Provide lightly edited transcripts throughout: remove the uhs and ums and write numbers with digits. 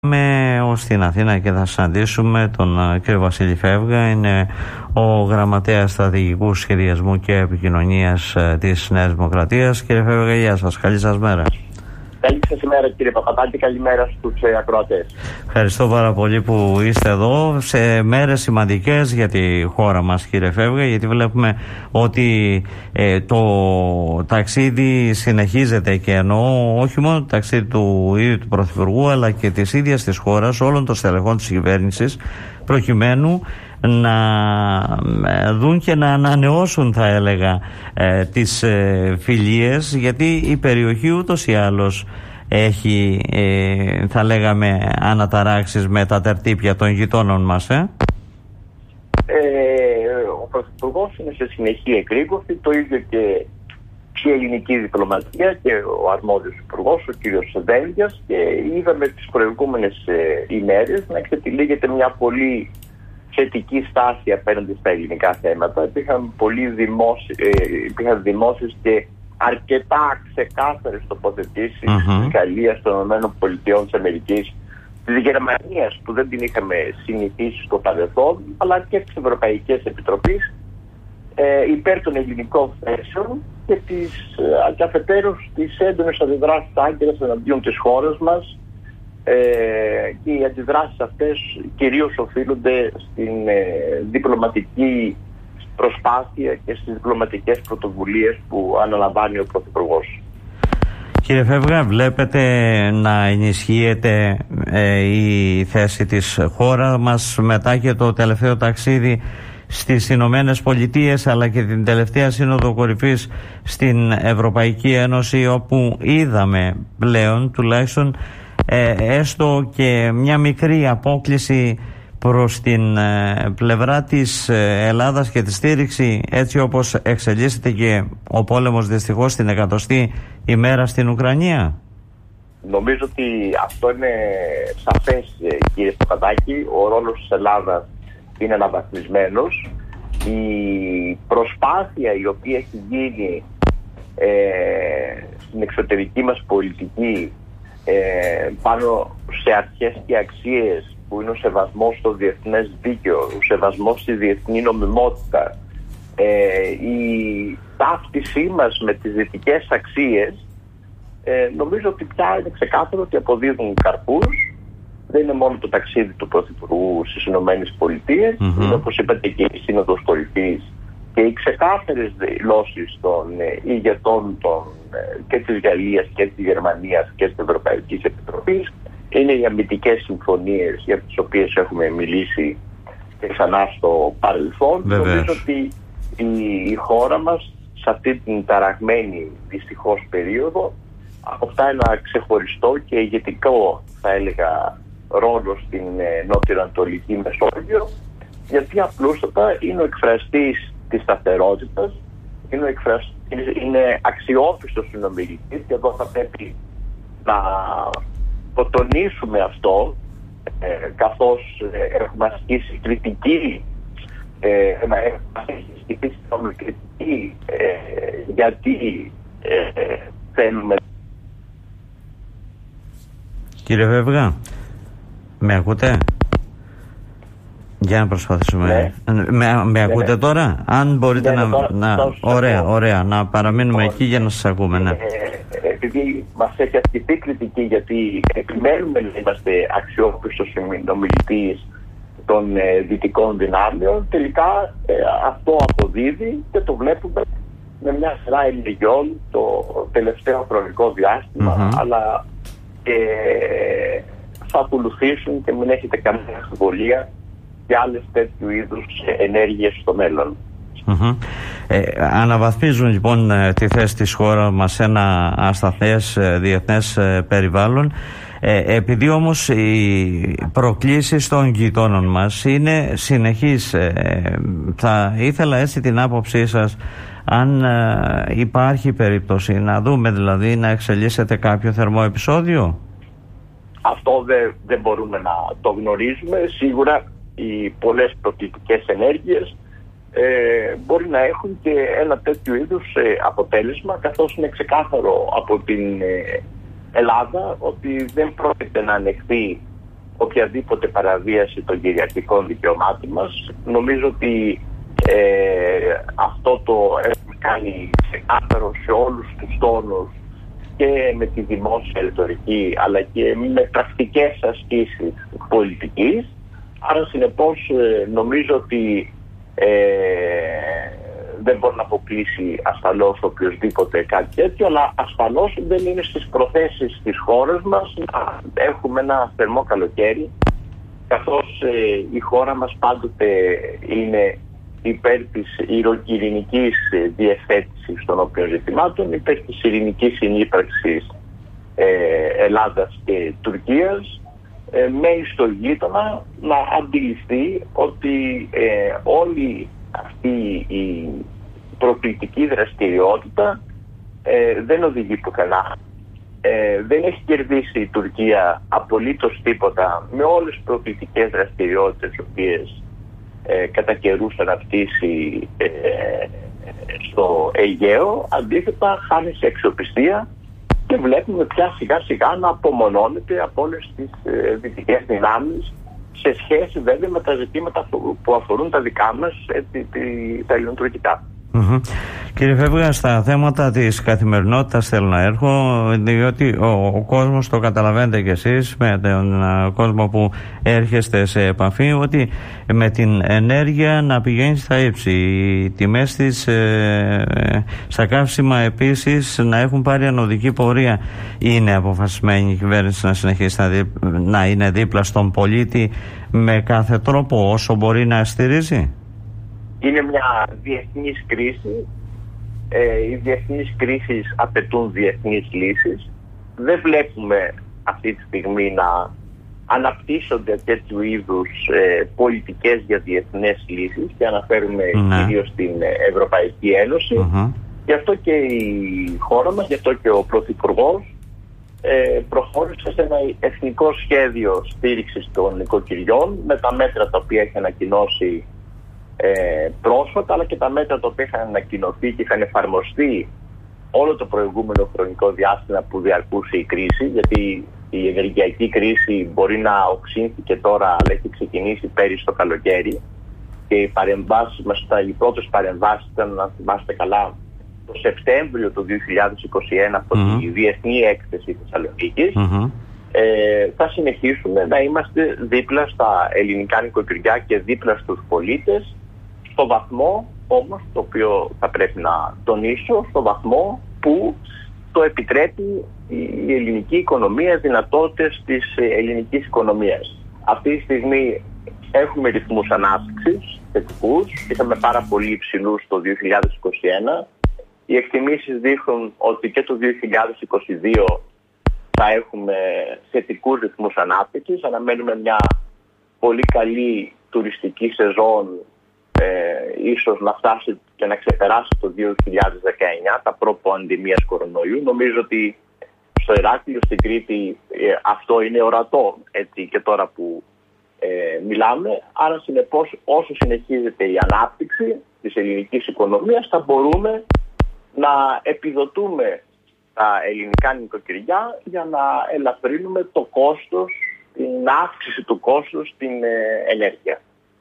Πάμε στην Αθήνα και θα συναντήσουμε τον κύριο Βασίλη Φεύγα. Είναι ο γραμματέας στρατηγικού σχεδιασμού και επικοινωνίας της Νέας Δημοκρατίας. Κύριε Φεύγα, γεια σας. Καλή σας μέρα. Καλή σας ημέρα, κύριε Παπαδάκη. Καλημέρα στους ακροατές. Ευχαριστώ πάρα πολύ που είστε εδώ σε μέρες σημαντικές για τη χώρα μας, κύριε Φεύγα, γιατί βλέπουμε ότι το ταξίδι συνεχίζεται, και εννοώ όχι μόνο το ταξίδι του ίδιου του Πρωθυπουργού, αλλά και της ίδιας της χώρας, όλων των στελεχών της κυβέρνησης, προκειμένου να δουν και να ανανεώσουν, θα έλεγα, τις φιλίες, γιατί η περιοχή ούτως ή άλλως έχει, θα λέγαμε, αναταράξεις με τα τερτύπια των γειτόνων μας. Ο Πρωθυπουργός είναι σε συνεχή εκρήγορση, το ίδιο και η ελληνική διπλωματία και ο αρμόδιος υπουργός, ο κύριος Δένδιας, και είδαμε τις προηγούμενες ημέρες να εξετυλίγεται μια πολύ θετική στάση απέναντι στα ελληνικά θέματα. Υπήρχαν δημόσιες και αρκετά ξεκάθαρες τοποθετήσεις της Γαλλίας, των ΗΠΑ, της Γερμανίας, που δεν την είχαμε συνηθίσει στο παρελθόν, αλλά και της Ευρωπαϊκής Επιτροπής, υπέρ των ελληνικών θέσεων και αφετέρους τις έντονες αντιδράσεις Άγκυρας εναντίον της χώρας μας. Και οι αντιδράσεις αυτές κυρίως οφείλονται στην διπλωματική προσπάθεια και στις διπλωματικές πρωτοβουλίες που αναλαμβάνει ο Πρωθυπουργός. Κύριε Φεύγα, βλέπετε να ενισχύεται η θέση της χώρας μας μετά και το τελευταίο ταξίδι στις Ηνωμένες Πολιτείες, αλλά και την τελευταία σύνοδο κορυφής στην Ευρωπαϊκή Ένωση, όπου είδαμε πλέον τουλάχιστον έστω και μια μικρή απόκλιση προς την πλευρά της Ελλάδας και τη στήριξη, έτσι όπως εξελίσσεται και ο πόλεμος δυστυχώς στην 100η ημέρα στην Ουκρανία? Νομίζω ότι αυτό είναι σαφές, κύριε Παπαδάκη. Ο ρόλος της Ελλάδας είναι αναβαθμισμένος. Η προσπάθεια η οποία έχει γίνει στην εξωτερική μας πολιτική πάνω σε αρχές και αξίες που είναι ο σεβασμός στο διεθνές δίκαιο, ο σεβασμός στη διεθνή νομιμότητα, η ταύτισή μας με τις δυτικές αξίες, νομίζω ότι πια είναι ξεκάθαρο ότι αποδίδουν καρπούς. Δεν είναι μόνο το ταξίδι του Πρωθυπουργού στις Ηνωμένες Πολιτείες, είναι, όπως είπατε, και η Σύνοδος Κορυφής και οι ξεκάθαρες δηλώσεις των ηγετών και της Γαλλίας και της Γερμανίας και της Ευρωπαϊκής Επιτροπής. Είναι οι αμυντικές συμφωνίες για τις οποίες έχουμε μιλήσει και ξανά στο παρελθόν. Νομίζω ότι η χώρα μας σε αυτή την ταραγμένη δυστυχώς περίοδο αποκτά ένα ξεχωριστό και ηγετικό, θα έλεγα, ρόλο στην νότιο-ανατολική Μεσόγειο, γιατί απλούστατα είναι ο εκφραστής της σταθερότητας, είναι αξιόπιστος συνομιλητής, και εδώ θα πρέπει να το τονίσουμε αυτό, καθώς έχουμε ασκήσει κριτική, γιατί θέλουμε. Κύριε Φεύγα, με ακούτε? Για να προσπαθήσουμε. Ναι. Με ακούτε τώρα? Αν μπορείτε ωραία, να παραμείνουμε εκεί για να σας ακούμε. Ναι. Επειδή μας έχει ασκηθεί κριτική γιατί επιμένουμε να είμαστε αξιόπιστος συνομιλητής των δυτικών δυνάμεων, τελικά αυτό αποδίδει και το βλέπουμε με μια σειρά ενεργειών το τελευταίο χρονικό διάστημα, αλλά θα ακολουθήσουν, και μην έχετε καμία αμφιβολία, και άλλες τέτοιου είδους ενέργειες στο μέλλον. Αναβαθμίζουν λοιπόν τη θέση της χώρας μας σε ένα ασταθές διεθνές περιβάλλον. Επειδή όμως οι προκλήσεις των γειτόνων μας είναι συνεχείς, θα ήθελα έτσι την άποψή σας, αν υπάρχει περίπτωση να δούμε, δηλαδή, να εξελίσσεται κάποιο θερμό επεισόδιο? Αυτό δεν μπορούμε να το γνωρίζουμε. Σίγουρα οι πολλές προκλητικές ενέργειες μπορεί να έχουν και ένα τέτοιο είδους αποτέλεσμα, καθώς είναι ξεκάθαρο από την Ελλάδα ότι δεν πρόκειται να ανεχθεί οποιαδήποτε παραβίαση των κυριαρχικών δικαιωμάτων μας. Νομίζω ότι αυτό το έχουμε κάνει ξεκάθαρο σε όλους τους τόνους και με τη δημόσια ρητορική, αλλά και με πρακτικές ασκήσεις πολιτικής. Άρα συνεπώς νομίζω ότι δεν μπορεί να αποκλείσει ασφαλώς οποιοσδήποτε κάτι τέτοιο, αλλά ασφαλώς δεν είναι στις προθέσεις της χώρας μας να έχουμε ένα θερμό καλοκαίρι, καθώς η χώρα μας πάντοτε είναι υπέρ της ειρηνικής διευθέτησης των όποιων ζητημάτων, υπέρ της ειρηνικής συνύπαρξης Ελλάδας και Τουρκίας, μένει στο γείτονα να αντιληφθεί ότι όλη αυτή η προκλητική δραστηριότητα δεν οδηγεί πουθενά. Δεν έχει κερδίσει η Τουρκία απολύτως τίποτα με όλες τις προκλητικές δραστηριότητες τις οποίες κατά καιρούς αναπτύσσει στο Αιγαίο. Αντίθετα χάνει σε αξιοπιστία και βλέπουμε πια σιγά σιγά να απομονώνεται από όλες τις δυτικές δυνάμεις, σε σχέση βέβαια με τα ζητήματα που αφορούν τα δικά μας, τα ελληνοτουρκικά. Κύριε Φέβγα, στα θέματα της καθημερινότητας θέλω να έρχω, διότι ο κόσμος, το καταλαβαίνετε κι εσείς με τον κόσμο που έρχεστε σε επαφή, ότι με την ενέργεια να πηγαίνει στα ύψη, οι τιμές της στα καύσιμα επίσης να έχουν πάρει ανωδική πορεία. Είναι αποφασισμένη η κυβέρνηση να συνεχίσει να είναι δίπλα στον πολίτη με κάθε τρόπο όσο μπορεί να στηρίζει? Είναι μια διεθνής κρίση. Οι διεθνείς κρίσεις απαιτούν διεθνείς λύσεις. Δεν βλέπουμε αυτή τη στιγμή να αναπτύσσονται τέτοιου είδους πολιτικές για διεθνές λύσεις, και αναφέρουμε κυρίως στην Ευρωπαϊκή Ένωση. Γι' αυτό και η χώρα μας, γι' αυτό και ο Πρωθυπουργός προχώρησε σε ένα εθνικό σχέδιο στήριξης των νοικοκυριών με τα μέτρα τα οποία έχει ανακοινώσει πρόσφατα, αλλά και τα μέτρα τα οποία είχαν ανακοινωθεί και είχαν εφαρμοστεί όλο το προηγούμενο χρονικό διάστημα που διαρκούσε η κρίση, γιατί η ενεργειακή κρίση μπορεί να οξύνθηκε τώρα, αλλά έχει ξεκινήσει πέρυσι το καλοκαίρι, και οι παρεμβάσεις μας, οι πρώτες παρεμβάσεις ήταν, να θυμάστε καλά, το Σεπτέμβριο του 2021 από τη Διεθνή Έκθεση Θεσσαλονίκης. Θα συνεχίσουμε να είμαστε δίπλα στα ελληνικά νοικοκυριά και δίπλα στους πολίτες, στο βαθμό όμως, το οποίο θα πρέπει να τονίσω, στο βαθμό που το επιτρέπει η ελληνική οικονομία, δυνατότητες της ελληνικής οικονομίας. Αυτή τη στιγμή έχουμε ρυθμούς ανάπτυξης θετικούς, είχαμε πάρα πολύ υψηλούς το 2021. Οι εκτιμήσεις δείχνουν ότι και το 2022 θα έχουμε θετικούς ρυθμούς ανάπτυξης. Αναμένουμε μια πολύ καλή τουριστική σεζόν, ίσως να φτάσει και να ξεπεράσει το 2019, τα προ-πανδημίας κορονοϊού. Νομίζω ότι στο Ηράκλειο, στην Κρήτη, αυτό είναι ορατό, έτσι, και τώρα που μιλάμε. Άρα συνεπώς, όσο συνεχίζεται η ανάπτυξη της ελληνικής οικονομίας, θα μπορούμε να επιδοτούμε τα ελληνικά νοικοκυριά για να ελαφρύνουμε το κόστος, την αύξηση του κόστους στην ενέργεια.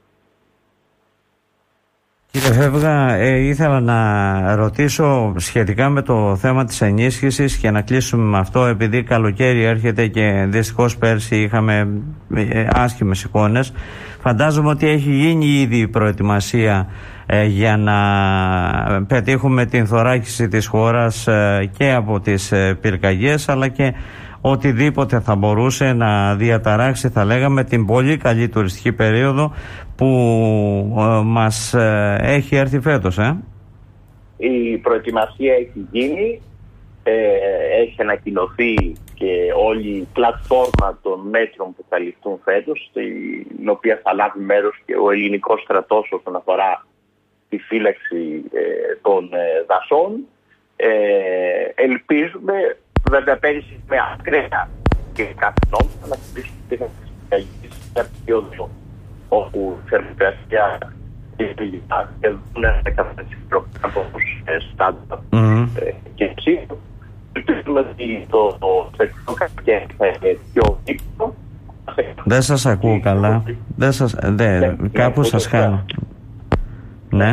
Κύριε Φέβγα, ήθελα να ρωτήσω σχετικά με το θέμα της ενίσχυσης και να κλείσουμε με αυτό, επειδή καλοκαίρι έρχεται και δυστυχώς πέρσι είχαμε άσχημες εικόνες. Φαντάζομαι ότι έχει γίνει ήδη η προετοιμασία για να πετύχουμε την θωράκιση της χώρας και από τις πυρκαγιές, αλλά και οτιδήποτε θα μπορούσε να διαταράξει, θα λέγαμε, την πολύ καλή τουριστική περίοδο που μας έχει έρθει φέτος. Η προετοιμασία έχει γίνει, έχει ανακοινωθεί και όλη η πλατφόρμα των μέτρων που θα ληφθούν φέτος, στην οποία θα λάβει μέρος και ο ελληνικός στρατός όσον αφορά τη φύλαξη των δασών. Ελπίζουμε, βέβαια πέρυσι με ακραία και κάθε νόμο, να χτίσουμε την περίοδο όπου η θερμοκρασία και δεν είναι από στάδιο και εξήγου. Ελπίζουμε ότι το θετικό καλοκαίρι θα είναι πιο δίκτυο, Δεν σας ακούω καλά. Κάπου σας χάνω. Ναι.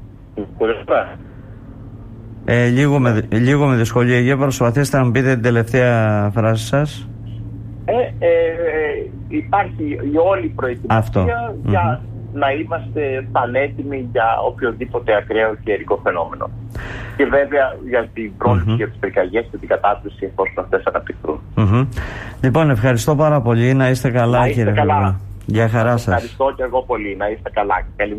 Λίγο με δυσκολία. Για προσπαθήστε να μου πείτε την τελευταία φράση σας. Υπάρχει η όλη προετοιμασία για να είμαστε πανέτοιμοι για οποιοδήποτε ακραίο καιρικό φαινόμενο. Και βέβαια για την πρόληψη για τις πυρκαγιές και την κατάσταση εφόσον αυτές αναπτυχθούν. Λοιπόν, ευχαριστώ πάρα πολύ. Να είστε καλά, κύριε Φεβρά. Γεια χαρά σας. Ευχαριστώ και εγώ πολύ. Να είστε καλά.